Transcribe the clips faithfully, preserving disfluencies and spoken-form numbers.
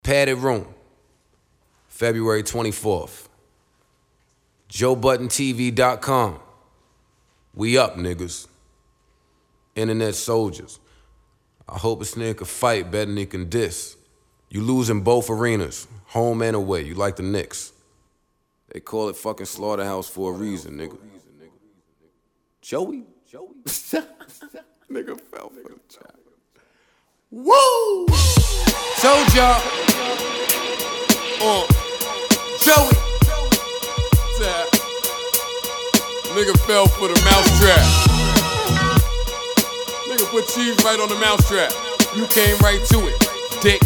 Padded Room, February twenty-fourth. Joe Budden T V dot com. We up, niggas. Internet soldiers. I hope this nigga can fight better than he can diss. You lose in both arenas, home and away. You like the Knicks. They call it fucking Slaughterhouse for a reason, nigga. Joey? Joey? Nigga fell for the trap. Woo! Told y'all. Uh, Joey. Tap. Nigga fell for the mousetrap. Nigga put cheese right on the mousetrap. You came right to it, dick.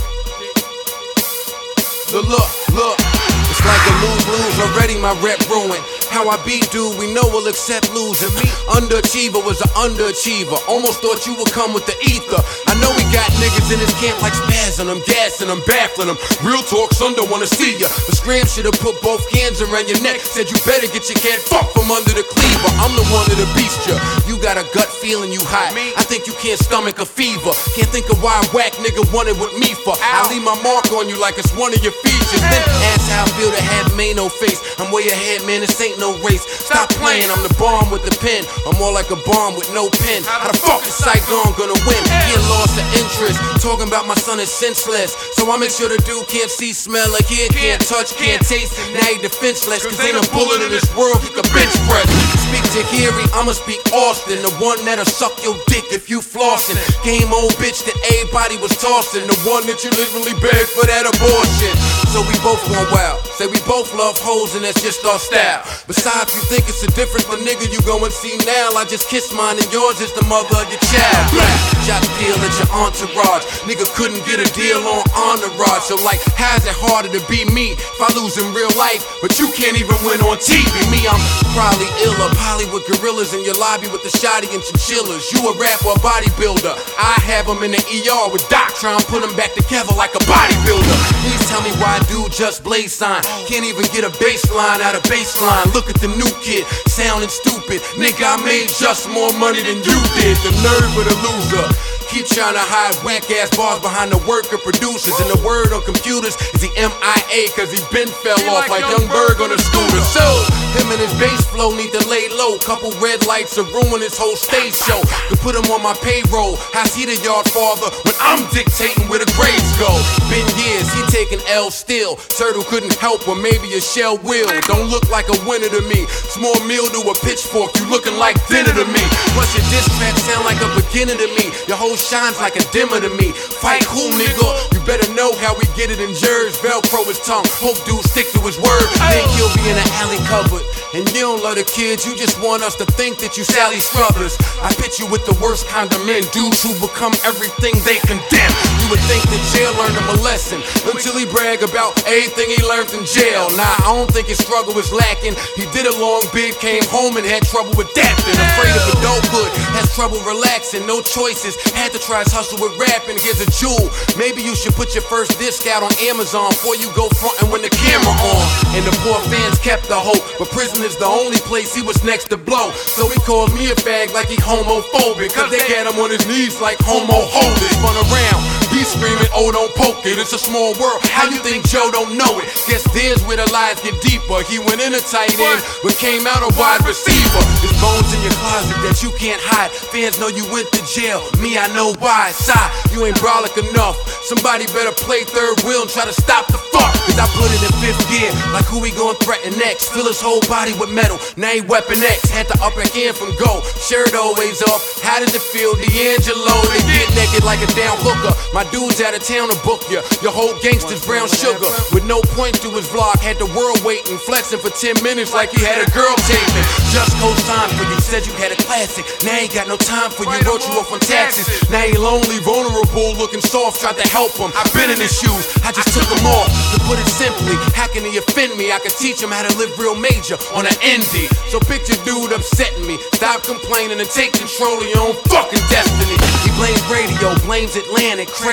So look, look. It's like a lose-lose, already my rep ruined. How I beat dude, we know we'll accept losing. Me, underachiever was an underachiever. Almost thought you would come with the ether. I know we got niggas in this camp like spazzing them, gassing them, baffling them. Real talk, son don't wanna see ya. The scram should've put both hands around your neck. Said you better get your cat fucked from under the cleaver. I'm the one that beast ya. You got a gut feeling you hot. I think you can't stomach a fever. Can't think of why a whack nigga wanted with me for. I leave my mark on you like it's one of your features. Then ask how I feel to have made no face. I'm way ahead, man, this ain't no race. Stop playing, I'm the bomb with the pen. I'm more like a bomb with no pen. How the fuck is Saigon gonna win? He lost the interest. Talking about my son is senseless. So I make sure the dude can't see, smell, or hear, can't touch, can't taste. Now he defenseless, cause ain't a bullet in this world he can bench press. Speak to Gary, I'ma speak Austin. The one that'll suck your dick if you flossing. Game old bitch that everybody was tossing. The one that you literally begged for that abortion. So we both going wild. Say we both love hoes and that's just our style. Besides, you think it's a difference, but nigga, you go and see now. I just kiss mine and yours is the mother of your child. Black, shot deal at your entourage. Nigga couldn't get a deal on entourage. So like, how's it harder to be me if I lose in real life, but you can't even win on T V? Me, I'm probably iller, poly with gorillas in your lobby with the shotty and chinchillas. You a rapper, a bodybuilder. I have him in the E R with Doc trying to put him back together like a bodybuilder. Please tell me why dude just blaze sign. Can't even get a baseline out of baseline. Look at the new kid, sounding stupid. Nigga, I made just more money than you did. The nerve of the loser. Keep trying to hide whack ass bars behind the work of producers. And the word on computers is he M I A cause he been fell he off like, like Young Berg on a scooter. So, him and his bass flow need to lay low. Couple red lights to ruin his whole stage show. To put him on my payroll. How's he the yard father when I'm dictating where the grades go? Been years, he taking L still. Turtle couldn't help or maybe a shell will. Don't look like a winner to me. Small meal to a pitchfork, you looking like dinner to me. Plus your diss track sound like a beginner to me. Your whole shines like a dimmer to me. Fight who, nigga? You better know how we get it in jerks. Velcro his tongue, hope dude stick to his word. Think he'll be in an alley covered. And you don't love the kids, you just want us to think that you Sally Struthers. I pit you with the worst kind of men, dudes who become everything they condemn. You would think that jail learned him a lesson until he brag about everything he learned in jail. Nah, I don't think his struggle was lacking. He did a long bid, came home and had trouble with that. Been afraid of adulthood, has trouble relaxing, no choices. Had to try his hustle with rapping, here's a jewel. Maybe you should put your first disc out on Amazon before you go frontin' when the camera on. And the poor fans kept the hope, but prison is the only place he was next to blow. So he called me a fag like he homophobic, cause they had him on his knees like homo holders. Spun around, he screaming, oh don't poke it, it's a small world, how you think Joe don't know it? Guess there's where the lies get deeper. He went in a tight end, but came out a wide receiver. There's bones in your closet that you can't hide. Fans know you went to jail, me I know why. Sigh, you ain't brolic enough. Somebody better play third wheel and try to stop the fuck. Cause I put it in fifth gear, like who we gon' threaten next? Fill his whole body with metal, now he Weapon X. Had the upper hand from go, shirt always off. How did it feel, D'Angelo? They get naked like a down hooker. My dude's out of town to book ya. Your whole gangster's brown sugar. With no point to his vlog, had the world waiting. Flexing for ten minutes like he had a girl taping. Just co-signed for you, said you had a classic. Now he got no time for you, wrote you off on taxes. Now he lonely, vulnerable, looking soft, tried to help him. I've been in his shoes, I just took him off. To put it simply, how can he offend me? I could teach him how to live real major on an indie. So picture dude upsetting me. Stop complaining and take control of your own fucking destiny. He blames radio, blames Atlantic, crazy.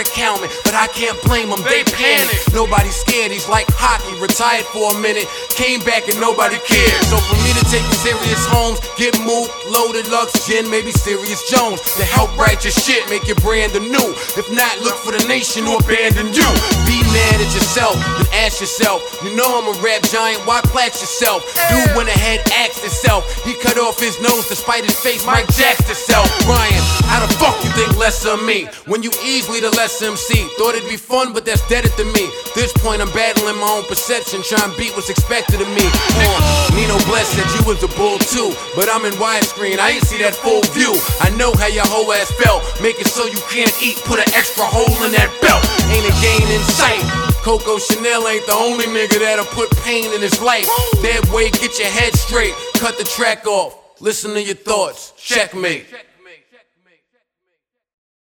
bread counting, but I can't blame them, they panic. Nobody's scared, he's like hockey, retired for a minute, came back and nobody cared. So for me to take you serious homes, get moved, loaded, Lux, gin, maybe Serious Jones, to help write your shit, make your brand anew. If not, look for the nation who abandoned you. Be mad at yourself, then ask yourself, you know I'm a rap giant, why plat yourself? Dude went ahead, asked himself, he cut off his nose despite his face, Mike Jackson himself. Ryan, how the fuck you think less of me when you easily the less M C? Thought it'd be fun, but that's dead to me. This point I'm battling my own perception, trying to beat what's expected of me. Uh, Nino Bless said you was the bull too, but I'm in widescreen, I ain't see that full view. I know how your whole ass felt, make it so you can't eat, put an extra hole in that belt. Ain't a gain in sight. Coco Chanel ain't the only nigga that'll put pain in his life. Dead weight, get your head straight, cut the track off, listen to your thoughts, checkmate.